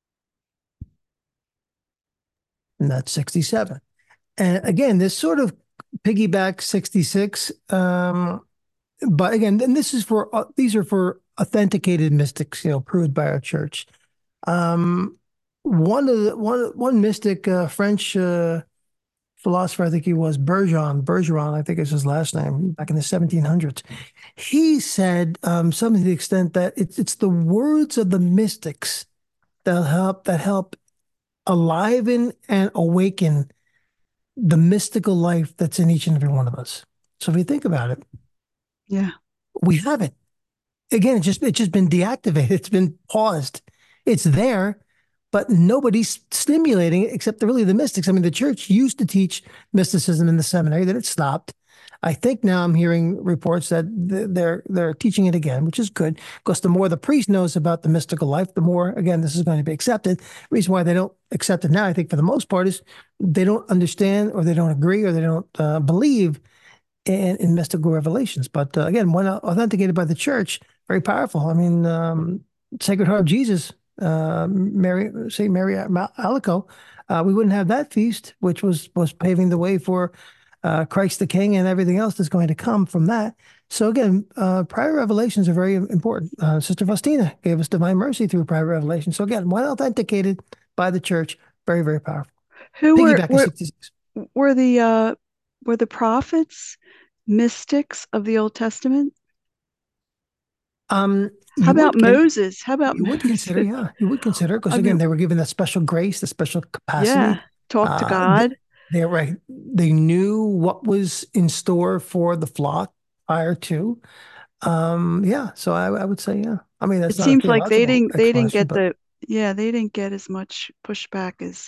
And that's sixty-seven. And again, this sort of piggyback sixty-six. Um, but again, and this is for, uh, these are for authenticated mystics, you know, proved by our church. Um, one of the one one mystic, uh, French uh, philosopher, I think he was Bergeron. Bergeron, I think is his last name, back in the seventeen hundreds. He said um, something to the extent that it's it's the words of the mystics that help that help aliven and awaken the mystical life that's in each and every one of us. So if you think about it, Yeah. we have it. Again, it's just it's just been deactivated. It's been paused. It's there, but nobody's stimulating it except the, really the mystics. I mean, the church used to teach mysticism in the seminary, that it stopped. I think now I'm hearing reports that they're they're teaching it again, which is good because the more the priest knows about the mystical life, the more again this is going to be accepted. The reason why they don't accept it now, I think, for the most part, is they don't understand or they don't agree or they don't uh, believe in, in mystical revelations. But uh, again, when authenticated by the church, very powerful. I mean, um, Sacred Heart of Jesus, uh, Mary, Saint Mary Alacoque, uh, we wouldn't have that feast, which was was paving the way for uh, Christ the King and everything else that's going to come from that. So again, uh, prior revelations are very important. Uh, Sister Faustina gave us divine mercy through prior revelation. So again, well authenticated by the church, very, very powerful. Who were Piggyback is were sixty-six. were the uh, were the prophets mystics of the Old Testament? Um, How you about would can Moses? How about you would consider, Moses? yeah, you would consider because I again, mean, they were given that special grace, the special yeah, capacity. talk to Uh, th- God. they right, they knew what was in store for the flock prior to. Um, yeah, so I, I would say, yeah. I mean, that's It not a seems like they theological didn't they didn't explanation, get but the yeah they didn't get as much pushback as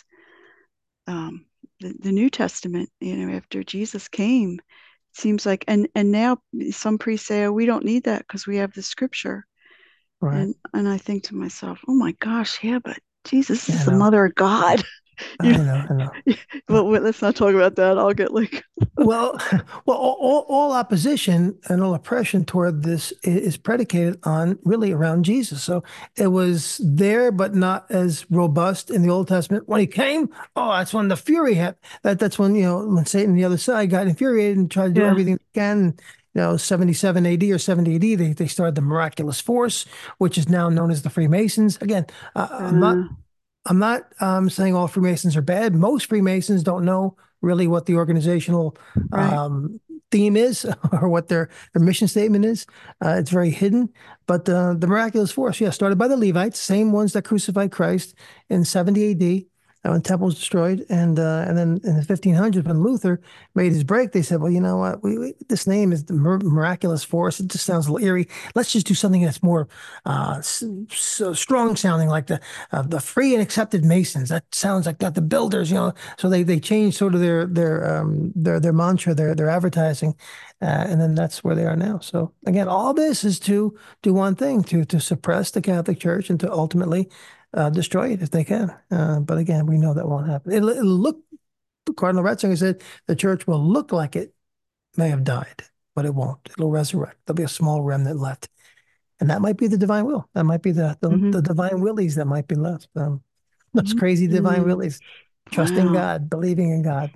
um, the, the New Testament. You know, after Jesus came, it seems like and and now some priests say, oh, we don't need that because we have the Scripture. right. And and I think to myself, oh my gosh, yeah, but Jesus Yeah, is I the know, mother of God. You I know, I know. know, Uh, but wait, let's not talk about that. I'll get like, Well, well, all, all all opposition and all oppression toward this i- is predicated on really around Jesus. So it was there, but not as robust in the Old Testament. When he came, oh, that's when the fury hit. That that's when you know when Satan, the other side, got infuriated and tried to do yeah, everything they can. You know, seventy-seven A D or seventy A D, they they started the miraculous force, which is now known as the Freemasons. Again, uh, I'm not uh, I'm not um, saying all Freemasons are bad. Most Freemasons don't know really what the organizational right. um, theme is or what their their mission statement is. Uh, it's very hidden. But uh, the miraculous force, yeah, started by the Levites, same ones that crucified Christ in seventy A D uh, when the temple was destroyed, and uh, and then in the fifteen hundreds when Luther made his break, they said, well, you know what, we, we this name is the miraculous force. It just sounds a little eerie. Let's just do something that's more uh, so strong sounding, like the uh, the free and accepted Masons. That sounds like that. The builders, you know. So they they changed sort of their their um their their mantra, their their advertising, uh, and then that's where they are now. So again, all this is to do one thing: to to suppress the Catholic Church and to ultimately uh, destroy it if they can. Uh, but again, we know that won't happen. It'll, it'll look. Cardinal Ratzinger said the church will look like it may have died, but it won't. It'll resurrect. There'll be a small remnant left. And that might be the divine will. That might be the the, Hmm. the divine willies that might be left. Um, those crazy divine Mm, willies, trusting wow. God, believing in God,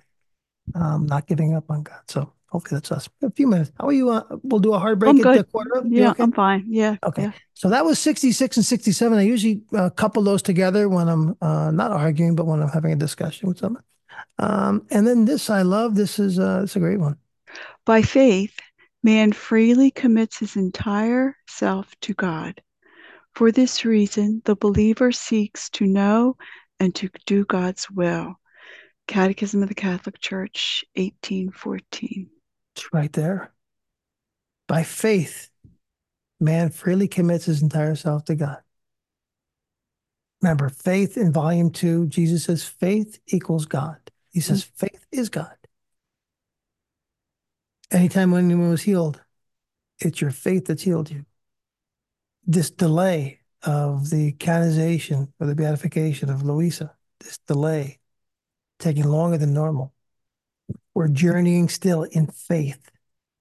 um, not giving up on God. So hopefully that's us. A few minutes. How are you? Uh, we'll do a hard I'm break at good. the quarter of. You Yeah, okay? I'm fine. Yeah, Okay. yeah. So that was sixty-six and sixty-seven. I usually uh, couple those together when I'm uh, not arguing, but when I'm having a discussion with someone. Um, and then this I love. This is uh, it's a great one. By faith, man freely commits his entire self to God. For this reason, the believer seeks to know and to do God's will. Catechism of the Catholic Church, eighteen fourteen. It's right there. By faith, man freely commits his entire self to God. Remember, faith in volume two, Jesus says faith equals God. He says faith is God. Anytime when anyone was healed, it's your faith that's healed you. This delay of the canonization or the beatification of Louisa, this delay taking longer than normal. We're journeying still in faith.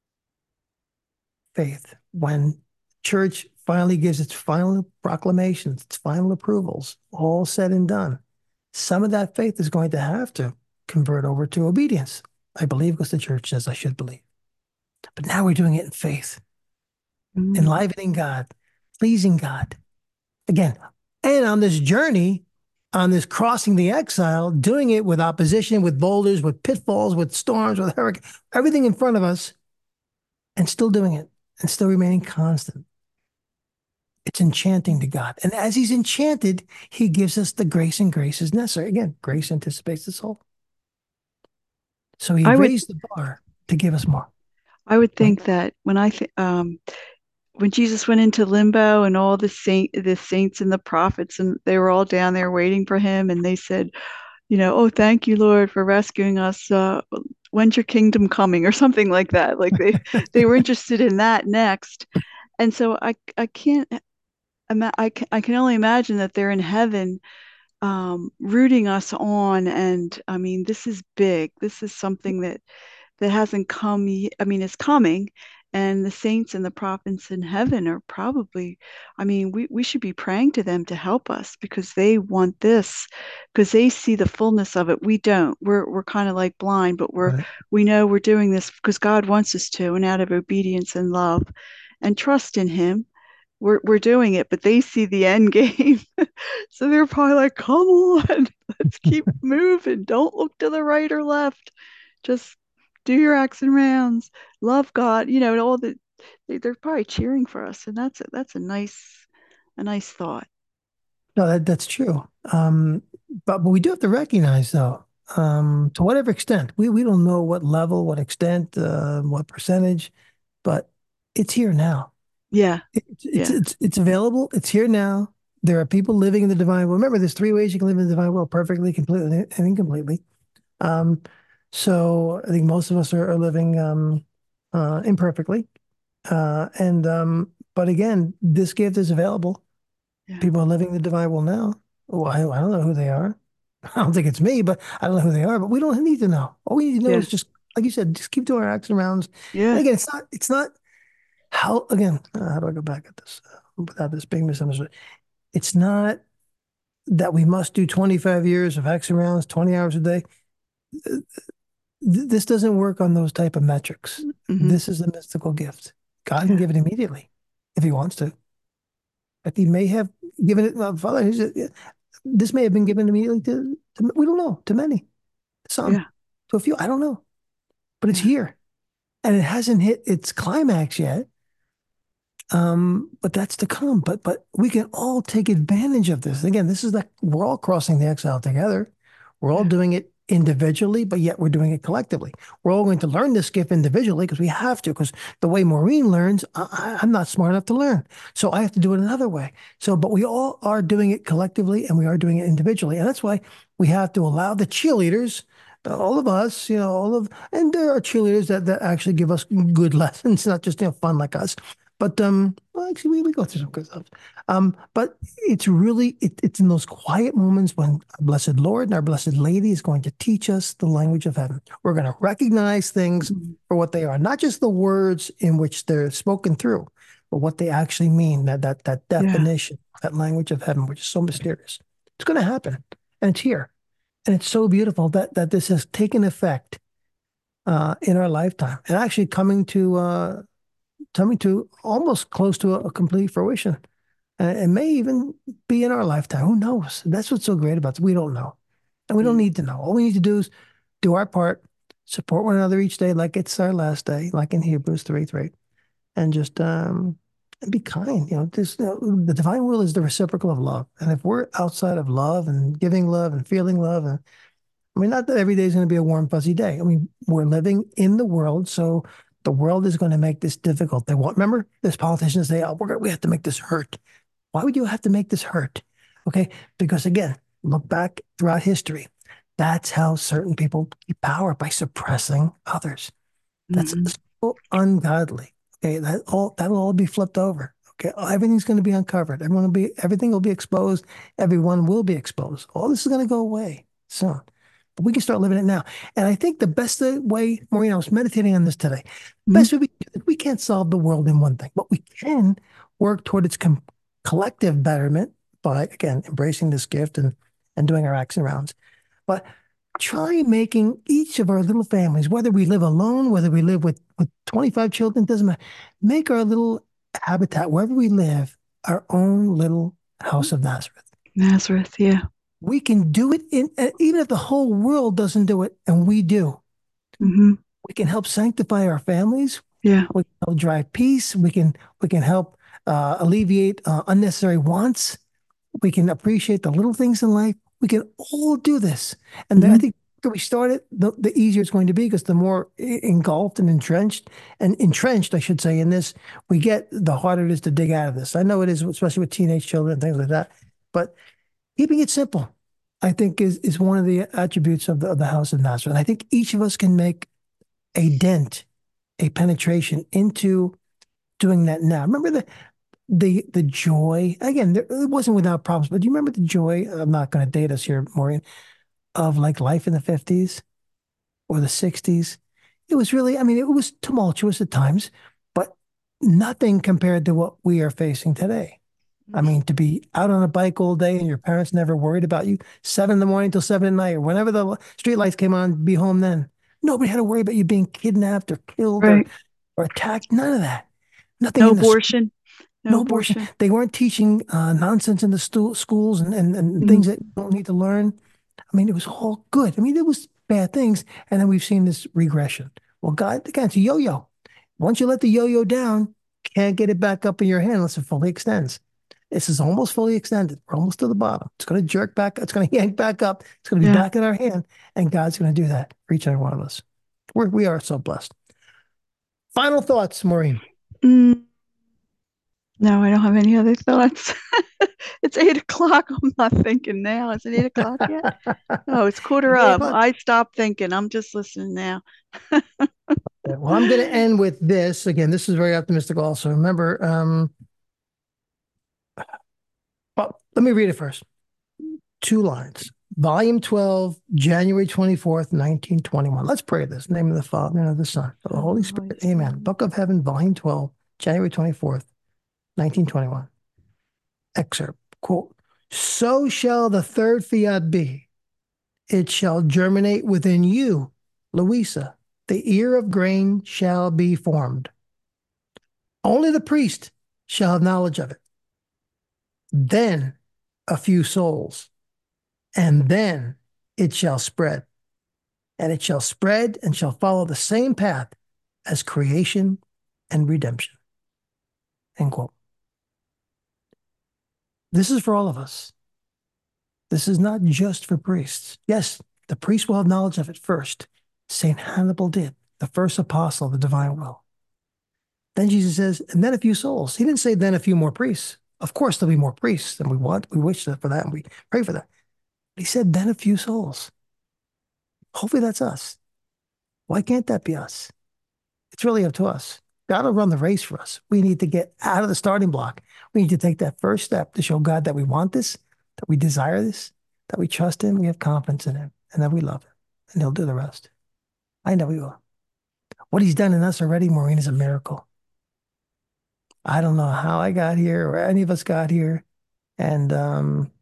Faith. When church finally gives its final proclamations, its final approvals, all said and done, some of that faith is going to have to convert over to obedience. I believe because the church says I should believe. But now we're doing it in faith, Mm-hmm. enlivening God, pleasing God. Again, and on this journey, on this crossing the exile, doing it with opposition, with boulders, with pitfalls, with storms, with hurricane, everything in front of us, and still doing it and still remaining constant. It's enchanting to God. And as he's enchanted, he gives us the grace, and grace is necessary. Again, grace anticipates the soul. So he I would raised the bar to give us more. I would Right? think that when I th- um when Jesus went into limbo and all the saint the saints and the prophets and they were all down there waiting for him and they said, you know, oh, thank you, Lord, for rescuing us. Uh, when's your kingdom coming or something like that? Like they they were interested in that next. And so I I can't I can, I can only imagine that they're in heaven um, rooting us on. And I mean, this is big. This is something that that hasn't come. I mean, it's coming, And the saints and the prophets in heaven are probably, I mean, we, we should be praying to them to help us because they want this, because they see the fullness of it. We don't. We're we're kind of like blind, but we're Right. we know we're doing this because God wants us to, and out of obedience and love and trust in Him, we're we're doing it. But they see the end game. So they're probably like, come on, let's keep moving. Don't look to the right or left. Just do your acts and rounds. Love God. You know, and all the they, they're probably cheering for us, and that's a, that's a nice a nice thought. No, that, that's true. Um, but, but we do have to recognize, though, um, to whatever extent, we, we don't know what level, what extent, uh, what percentage, but it's here now. Yeah, It's, it's yeah, it's it's available. It's here now. There are people living in the divine will. Remember, there's three ways you can live in the divine will: perfectly, completely, and incompletely. Um, so I think most of us are, are living um, uh, imperfectly. Uh, and um, but again, this gift is available. yeah, People are living the divine will now. Well, I, I don't know who they are. I don't think it's me, but I don't know who they are. But we don't need to know. All we need to know yeah, is just, like you said, just keep doing our acts and rounds. And yeah, again, it's not, it's not how, again, uh, how do I go back at this uh, without this being misunderstood? It's not that we must do twenty-five years of acts and rounds, twenty hours a day. Th- This doesn't work on those type of metrics. hmm, This is a mystical gift. God can yeah, give it immediately if he wants to. But he may have given it, well, Father, here's a- this may have been given immediately to, to, we don't know, to many, some, yeah, to a few, I don't know, but it's yeah, here and it hasn't hit its climax yet. Um, but that's to come. But but we can all take advantage of this. Again, this is that we're all crossing the exile together. We're all yeah, doing it individually, but yet we're doing it collectively. We're all going to learn this gift individually because we have to. Because the way Maureen learns, I, I'm not smart enough to learn, so I have to do it another way. So, but we all are doing it collectively, and we are doing it individually, and that's why we have to allow the cheerleaders. All of us, you know, all of, and there are cheerleaders that, that actually give us good lessons, not just, you know, fun like us. But um, well, actually, we, we go through some good stuff. Um, but it's really it, it's in those quiet moments when our blessed Lord and our blessed Lady is going to teach us the language of heaven. We're going to recognize things mhm, for what they are, not just the words in which they're spoken through, but what they actually mean. That that that yeah, definition, that language of heaven, which is so mysterious. It's going to happen, and it's here, and it's so beautiful that that this has taken effect uh, in our lifetime, and actually coming to. Uh, coming to almost close to a, a complete fruition. And it may even be in our lifetime. Who knows? That's what's so great about it. We don't know. And we don't mm, need to know. All we need to do is do our part, support one another each day like it's our last day, like in Hebrews three three, and just um, be kind. You know, this, you know, the divine will is the reciprocal of love. And if we're outside of love and giving love and feeling love and I mean, not that every day is going to be a warm, fuzzy day. I mean, we're living in the world, so the world is going to make this difficult. They want, remember, there's politicians say, oh, we're gonna, we have to make this hurt. Why would you have to make this hurt? Okay. Because again, look back throughout history. That's how certain people keep power by suppressing others. That's mhm, so ungodly. Okay. That all, that'll all be flipped over. Okay. Everything's going to be uncovered. Everyone will be, everything will be exposed. Everyone will be exposed. All this is going to go away soon. But we can start living it now. And I think the best way, Maureen, I was meditating on this today. mhm, Best way we, we can't solve the world in one thing, but we can work toward its com collective betterment by, again, embracing this gift and, and doing our acts and rounds. But try making each of our little families, whether we live alone, whether we live with, with twenty-five children, doesn't matter. Make our little habitat, wherever we live, our own little house of Nazareth. Nazareth, yeah, We can do it in, uh, even if the whole world doesn't do it, and we do. hmm, We can help sanctify our families. yeah, We can help drive peace. We can we can help uh, alleviate uh, unnecessary wants. We can appreciate the little things in life. We can all do this. And I hmm, think the we start it, the, the easier it's going to be because the more engulfed and entrenched and entrenched, I should say, in this we get, the harder it is to dig out of this. I know it is, especially with teenage children and things like that. But keeping it simple, I think, is is one of the attributes of the, of the House of Nazareth. And I think each of us can make a dent, a penetration into doing that now. Remember the the the joy again. There, it wasn't without problems, but do you remember the joy? I'm not going to date us here, Maureen, of like life in the fifties or the sixties. It was really, I mean, it was tumultuous at times, but nothing compared to what we are facing today. I mean, to be out on a bike all day and your parents never worried about you, seven in the morning till seven at night, or whenever the street lights came on, be home then. Nobody had to worry about you being kidnapped or killed or, Right. or attacked. None of that. Nothing No in the school, abortion. No no abortion. abortion. They weren't teaching uh, nonsense in the stu- schools and, and, and Mhm. things that you don't need to learn. I mean, it was all good. I mean, it was bad things. And then we've seen this regression. Well, God, again, it's a yo-yo. Once you let the yo-yo down, can't get it back up in your hand unless it fully extends. This is almost fully extended. We're almost to the bottom. It's going to jerk back. It's going to yank back up. It's going to be Yeah. back in our hand. And God's going to do that for each and every one of us. We're, we are so blessed. Final thoughts, Maureen. Mm, no, I don't have any other thoughts. It's eight o'clock. I'm not thinking now. Is it eight o'clock yet? Oh, it's quarter It's eight of. o'clock. I stopped thinking. I'm just listening now. Well, I'm going to end with this. Again, this is very optimistic also. Remember, um, well, let me read it first. Two lines. Volume twelve, January twenty-fourth, nineteen twenty-one. Let's pray this. In the name of the Father, and of the Son, of the Of Holy the Holy Spirit. Amen. Spirit. Book of Heaven, Volume twelve, January twenty-fourth, nineteen twenty-one. Excerpt, quote, so shall the third fiat be. It shall germinate within you, Louisa. The ear of grain shall be formed. Only the priest shall have knowledge of it. Then a few souls, and then it shall spread. And it shall spread and shall follow the same path as creation and redemption. End quote. This is for all of us. This is not just for priests. Yes, the priest will have knowledge of it first. Saint Hannibal did, the first apostle of the divine will. Then Jesus says, and then a few souls. He didn't say then a few more priests. Of course, there'll be more priests, and we want, we wish for that, and we pray for that. But he said, then a few souls. Hopefully that's us. Why can't that be us? It's really up to us. God will run the race for us. We need to get out of the starting block. We need to take that first step to show God that we want this, that we desire this, that we trust Him, we have confidence in Him, and that we love Him. And He'll do the rest. I know He will. What He's done in us already, Maureen, is a miracle. I don't know how I got here or any of us got here. And um,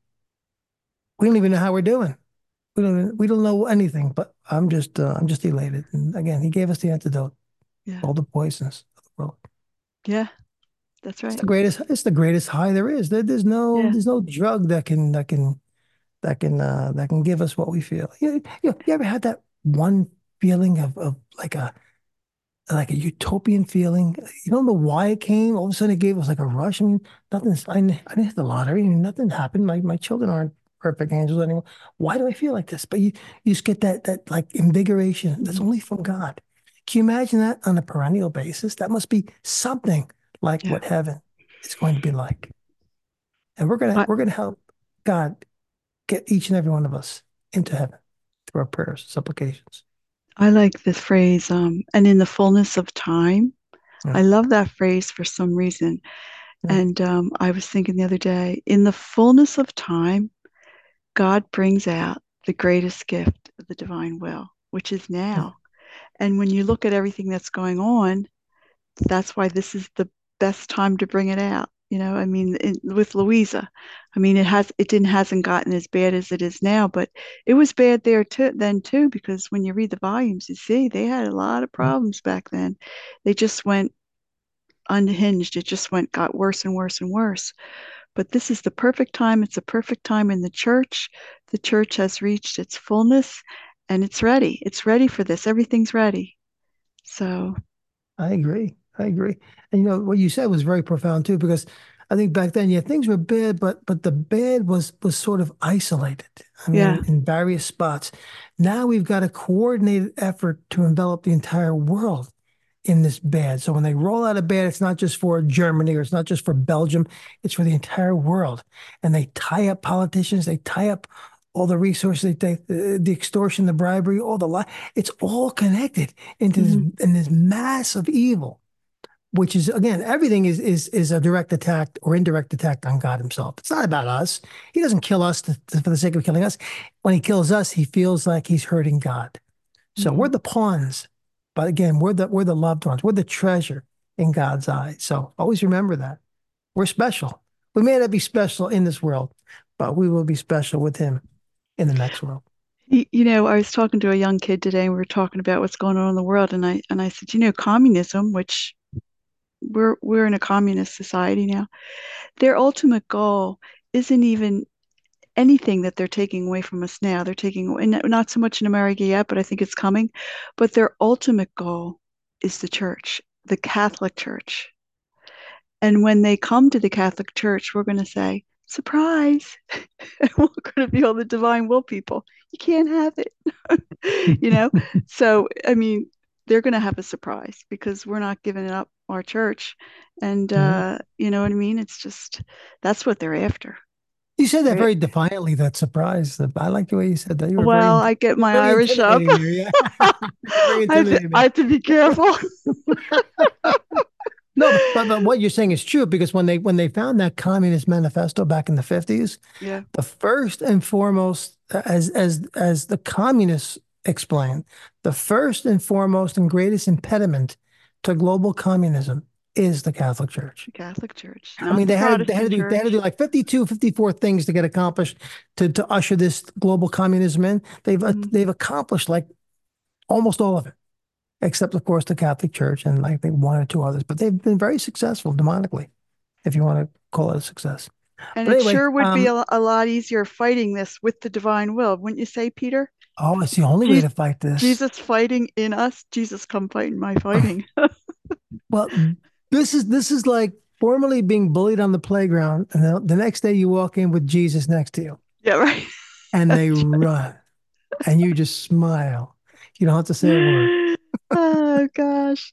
we don't even know how we're doing. We don't, we don't know anything, but I'm just, uh, I'm just elated. And again, He gave us the antidote, Yeah. all the poisons of the world. Yeah, that's It's right. the greatest. It's the greatest high there is. There, there's no. Yeah. There's no drug that can that can that can uh, that can give us what we feel. You, you, you ever had that one feeling of of like a like a utopian feeling? You don't know why it came. All of a sudden, it gave us like a rush. I mean, nothing's. I, didn't- I didn't hit the lottery. I mean, nothing happened. My my children aren't perfect angels anymore. Why do I feel like this? But you you just get that that like invigoration. That's Mhm. only from God. Can you imagine that on a perennial basis? That must be something like Yeah. what heaven is going to be like. And we're gonna I, we're gonna help God get each and every one of us into heaven through our prayers, supplications. I like the phrase, um, and in the fullness of time. Yeah, I love that phrase for some reason. yeah, And um, I was thinking the other day, in the fullness of time, God brings out the greatest gift of the divine will, which is yeah. now. And when you look at everything that's going on, that's why this is the best time to bring it out. You know, I mean, in, with Louisa, I mean, it has, it didn't, hasn't gotten as bad as it is now, but it was bad there too, then too, because when you read the volumes, you see they had a lot of problems back then. They just went unhinged. It just went, got worse and worse and worse. But this is the perfect time. It's a perfect time in the church. The church has reached its fullness and it's ready. It's ready for this. Everything's ready. So, I agree. I agree. And you know what you said was very profound too, because I think back then, yeah, things were bad, but but the bad was was sort of isolated. I yeah. mean, in various spots. Now we've got a coordinated effort to envelop the entire world in this bad. So when they roll out a bad, it's not just for Germany or it's not just for Belgium, it's for the entire world. And they tie up politicians, they tie up all the resources, they take the, the extortion, the bribery, all the lie. It's all connected into this Mm-hmm. in this massive evil, which is again, everything is is is a direct attack or indirect attack on God Himself. It's not about us. He doesn't kill us to, to, for the sake of killing us. When He kills us, He feels like He's hurting God. So Mm-hmm. we're the pawns, but again, we're the we're the loved ones. We're the treasure in God's eyes. So always remember that. We're special. We may not be special in this world, but we will be special with him in the next world. You, you know, I was talking to a young kid today, and we were talking about what's going on in the world, and I and I said, you know, communism, which we're we're in a communist society now. Their ultimate goal isn't even anything that they're taking away from us now. They're taking, and not so much in America yet, but I think it's coming. But their ultimate goal is the church, the Catholic Church. And when they come to the Catholic Church, we're going to say, surprise. And we're going to be all the divine will people. You can't have it. you know? So, I mean, they're going to have a surprise because we're not giving up our church. And, Mhm. uh, you know what I mean? It's just, that's what they're after. You said that They're, very defiantly, that surprise. I like the way you said that. You were very, well, int- I get my very Irish up. intimidating there. Yeah. You're very I, have to, intimidating I there. have to be careful. No, but, but but what you're saying is true because when they when they found that Communist Manifesto back in the fifties, yeah, the first and foremost, as as as the communists explained, the first and foremost and greatest impediment to global communism is the Catholic Church. the Catholic Church, I not mean, the they had they had to Protestant do they had to do Church. like fifty-two, fifty-four things to get accomplished to to usher this global communism in. They've uh, Mm. they've accomplished like almost all of it, except of course the Catholic Church and like they one or two others. But they've been very successful demonically, if you want to call it a success. And But it anyway, sure would be um, a, a lot easier fighting this with the divine will, wouldn't you say, Peter? oh, it's the only way Je- to fight this. Jesus fighting in us. Jesus, come fight in my fighting. Well, this is this is like formerly being bullied on the playground, and the, the next day you walk in with Jesus next to you, yeah, right. and they run, and you just smile. You don't have to say a word. oh gosh.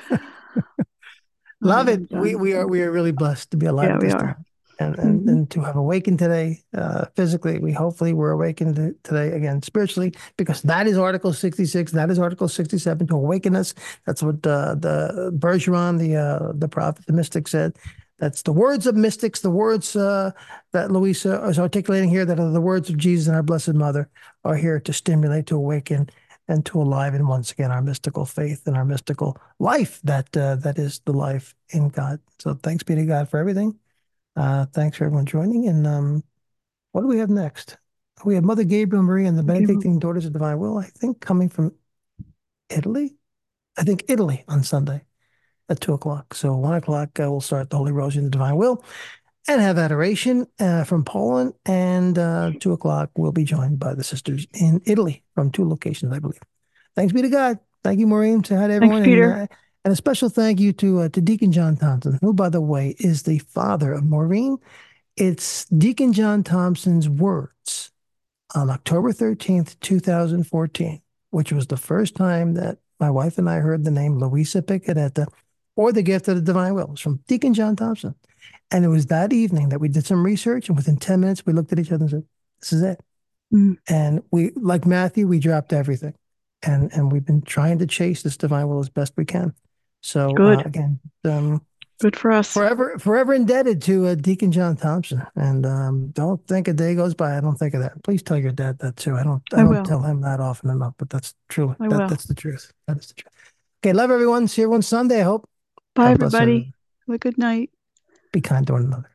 All Love right, it. I'm We done. we are we are really blessed to be alive Yeah, at we this are. time, and and Hmm. and to have awakened today, uh, physically. We hopefully we're awakened to- today again spiritually, because that is Article sixty-six. That is Article sixty-seven to awaken us. That's what uh, the Bergeron, the uh, the prophet, the mystic said. That's the words of mystics, the words uh, that Louisa is articulating here, that are the words of Jesus and our Blessed Mother, are here to stimulate, to awaken, and to aliven once again our mystical faith and our mystical life that uh, that is the life in God. So thanks be to God for everything. Uh, thanks for everyone joining. And um, what do we have next? We have Mother Gabriel Maria and the Okay, well, Benedictine Daughters of Divine Will, I think coming from Italy. I think Italy on Sunday at two o'clock. So one o'clock uh, we'll start the Holy Rosary and the Divine Will and have adoration uh, from Poland. And uh, two o'clock we'll be joined by the sisters in Italy from two locations, I believe. Thanks be to God. Thank you, Maureen. Say hi to thanks, everyone. And Peter. uh, and a special thank you to uh, to Deacon John Thompson, who, by the way, is the father of Maureen. It's Deacon John Thompson's words on October thirteenth, two thousand fourteen, which was the first time that my wife and I heard the name Louisa Picadetta or the gift of the divine will. It was from Deacon John Thompson. And it was that evening that we did some research, and within ten minutes, we looked at each other and said, this is it. Mm, And we, like Matthew, we dropped everything. And and we've been trying to chase this divine will as best we can. So uh, good. again, um, Good for us. forever forever indebted to uh, Deacon John Thompson. And um, don't think a day goes by I don't think of that. Please tell your dad that too. I don't I I don't will. tell him that often enough, but that's true. I That will. that's the truth. That is the truth. Okay, love everyone. See everyone Sunday, I hope. Bye, God bless everybody. everyone. Have a good night. Be kind to one another.